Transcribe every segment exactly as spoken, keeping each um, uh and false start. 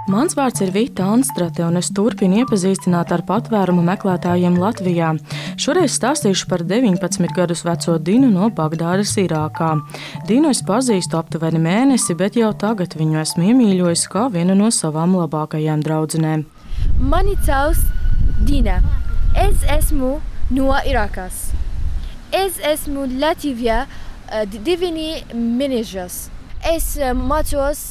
Mans vārds ir Vita Anstrate, un es turpinu iepazīstināt ar patvērumu meklētājiem Latvijā. Šoreiz stāstīšu par deviņpadsmit gadus veco Dinu no Bagdādas, Irākā. Dinu es pazīstu aptuveni mēnesi, bet jau tagad viņu esmu iemīļojis kā vienu no savām labākajām draudzenēm. Mani sauc Dina. Es esmu no Irākas. Es esmu Latvijā deviņi mēnešus. Es mācos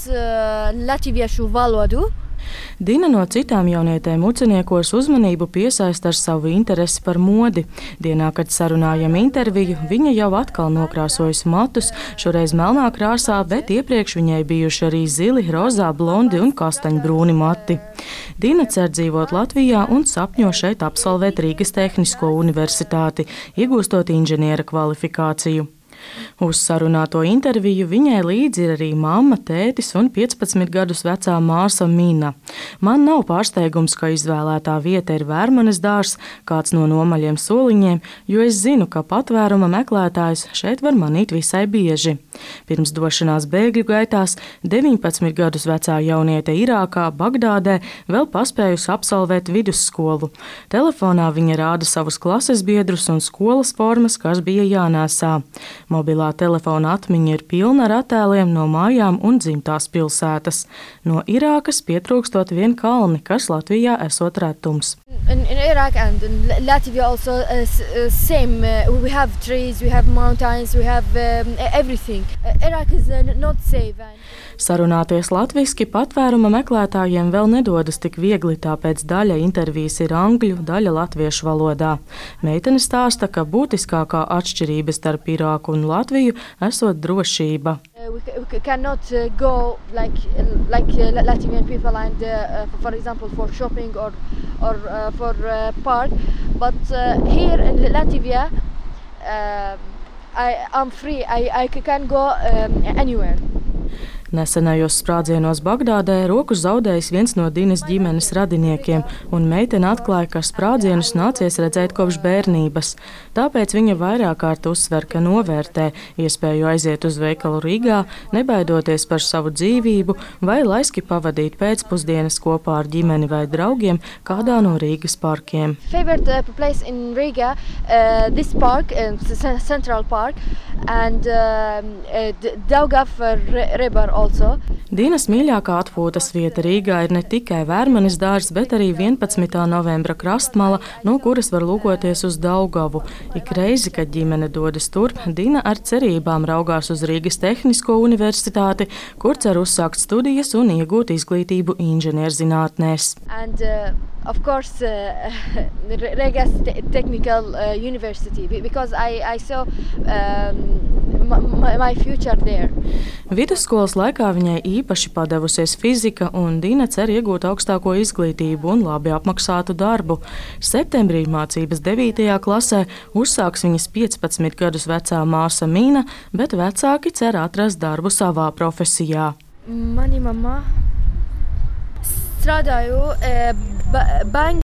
latviešu valodu. Dina no citām jaunietēm Uceniekos uzmanību piesaista ar savu interesi par modi. Dienā, kad sarunājam interviju, viņa jau atkal nokrāsojusi matus, šoreiz melnā krāsā, bet iepriekš viņai bijuši arī zili, rozā, blondi un kastaņbrūni mati. Dina cer dzīvot Latvijā un sapņo šeit absolvēt Rīgas Tehnisko universitāti, iegūstot inženiera kvalifikāciju. Uz sarunāto interviju viņai līdzi ir arī mamma, tētis un piecpadsmit gadus vecā māsa Mina. Man nav pārsteigums, ka izvēlētā vieta ir Vērmanes dārzs, kāds no nomaļiem soliņiem, jo es zinu, ka patvēruma meklētājs šeit var manīt visai bieži. Pirms došanās bēgļu gaitās deviņpadsmit gadus vecā jauniete Irākā, Bagdādē, vēl paspējusi absolvēt vidusskolu. Telefonā viņa rāda savus klases biedrus un skolas formas, kas bija jānēsā. Mobilā telefona atmiņa ir pilna ar attēliem no mājām un dzimtās pilsētas. No Irākas pietrūkstot vien kalni, kas Latvijā esot retums. In, in Iraq and in Latvia also uh, same. Uh, we have trees, we have mountains, we have um, everything. Uh, Iraq is uh, not safe. And... Sarunāties latviski patvēruma meklētājiem vēl nedodas tik viegli, tāpēc daļa intervijas ir angļu, daļa latviešu valodā. Meitene stāsta, ka būtiskākā atšķirība starp Irāku un Latviju esot drošība. Uh, we, we cannot uh, go like like uh, Latvian people and uh, for example for shopping or or uh, for uh, park, but uh, here in Latvia uh, I am free. I I can go um, anywhere. Nesenajos sprādzienos Bagdādē roku zaudējis viens no Dinas ģimenes radiniekiem, un meitene atklāja, ka sprādzienus nācies redzēt kopš bērnības. Tāpēc viņa vairāk kārt uzsver, ka novērtē iespēju aiziet uz veikalu Rīgā, nebaidoties par savu dzīvību vai laiski pavadīt pēcpusdienas kopā ar ģimeni vai draugiem kādā no Rīgas parkiem. Favorite uh, place in Riga, uh, this park, uh, Central Park, and uh, uh, Daugava River. Also. Dinas mīļākā atpūtas vieta Rīgā ir ne tikai Vērmanes dārzs, bet arī vienpadsmitā novembra krastmala, no kuras var lūkoties uz Daugavu. Ik reizi, kad ģimene dodas turp, Dina ar cerībām raugās uz Rīgas Tehnisko universitāti, kur cer uzsākt studijas un iegūt izglītību inženierzinātnēs. And, uh, of course, uh, Rigas Technical uh, University, because I, I saw um, my, my future there. Vidusskolas laikā viņai īpaši padevusies fizika, un Dina cer iegūt augstāko izglītību un labi apmaksātu darbu. Septembrī mācības devītajā klasē uzsāks viņas piecpadsmit gadus vecā māsa Mina, bet vecāki cer atrast darbu savā profesijā. Mani mamma strādāju e, ba, bank